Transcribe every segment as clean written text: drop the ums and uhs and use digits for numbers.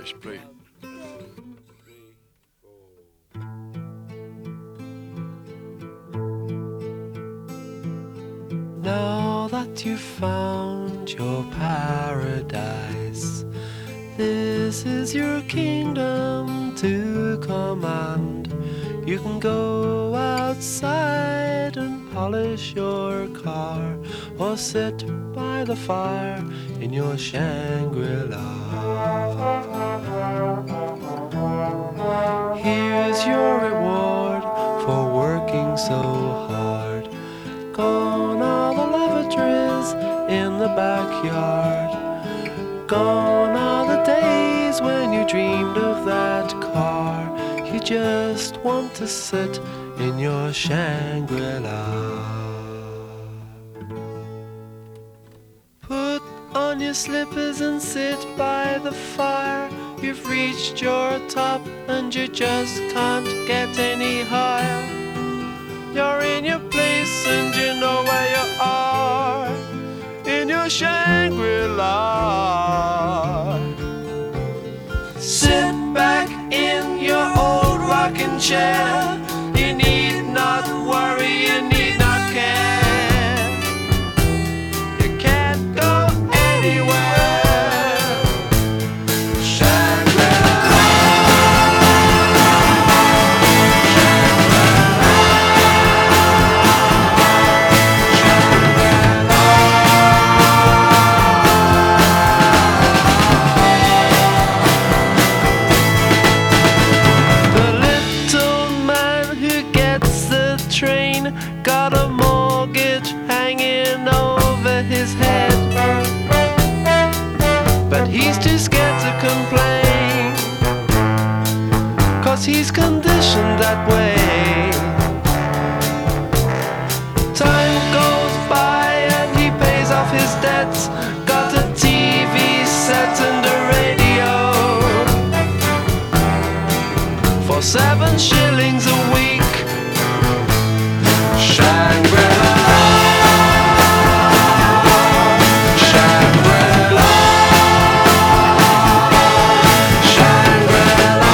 let's play. Now that you've found your paradise, this is your kingdom to command. You can go outside and polish your car, or sit by the fire in your Shangri-La. Here's your reward for working so hard. Gone are the lavatories in the backyard. Gone are the days when you dreamed of that car. You just want to sit in your Shangri-La. Put on your slippers and sit by the fire. You've reached your top and you just can't get any higher. You're in your place and you know where you are, in your Shangri-La. Sit back in your old rocking chair. You need not worry, you need not care. You can't go anywhere. Shangri-La. Train got a mortgage hanging over his head, but he's too scared to complain, 'cause he's conditioned that way. Time goes by and he pays off his debts, got a TV set and a radio for 7 shillings a week. Shangri-La, Shangri-La, Shangri-La.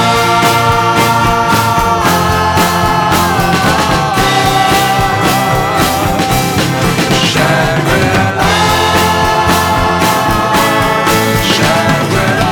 Shangri-La, Shangri-La,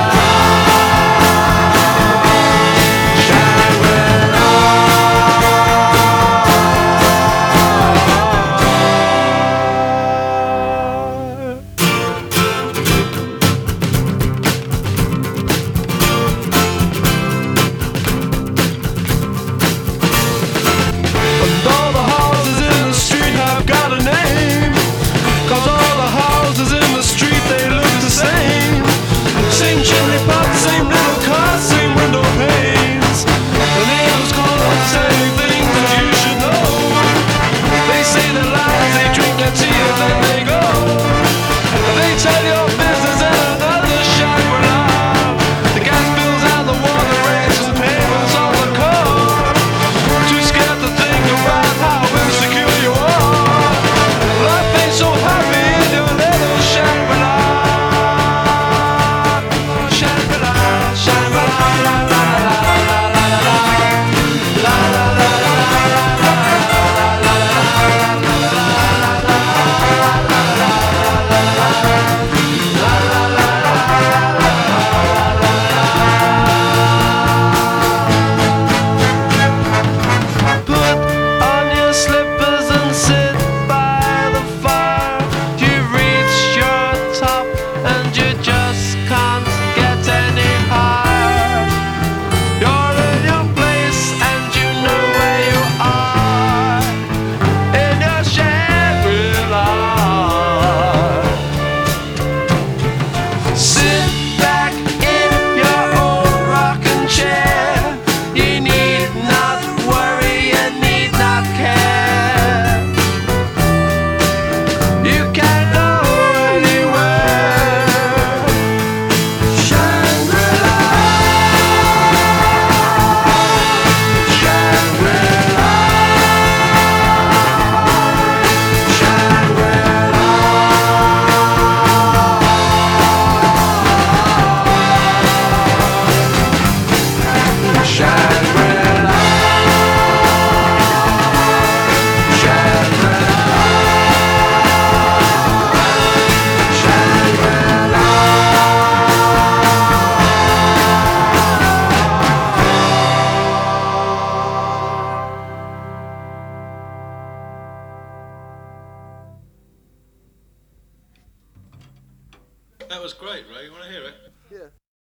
That was great, Ray. You want to hear it? Yeah.